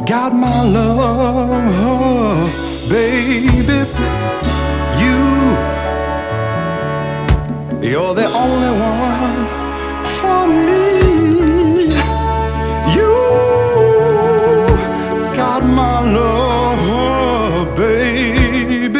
got my love, baby. You're the only one for me. You got my love, baby.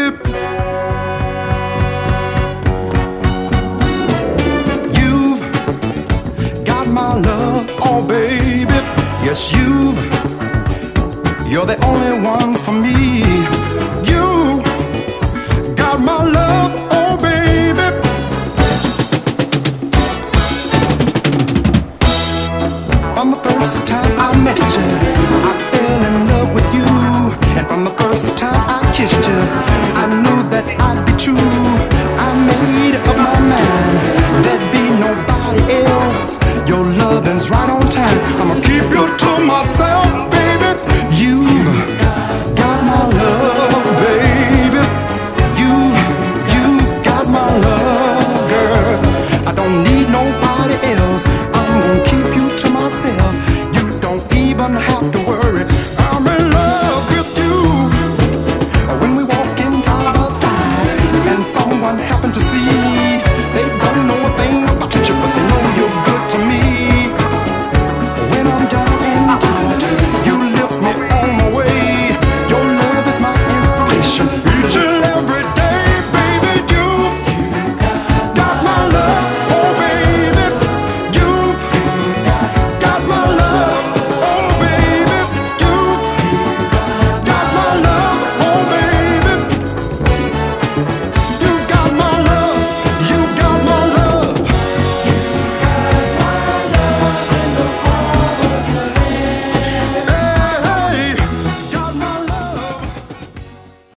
You've got my love, oh baby. Yes, you're the only one for me. You got my love, oh baby. From the first time I met you, I fell in love with you. And from the first time I kissed you, I knew that I'd be true. I made up my mind, there'd be nobody else. Your loving's right on time. I'm a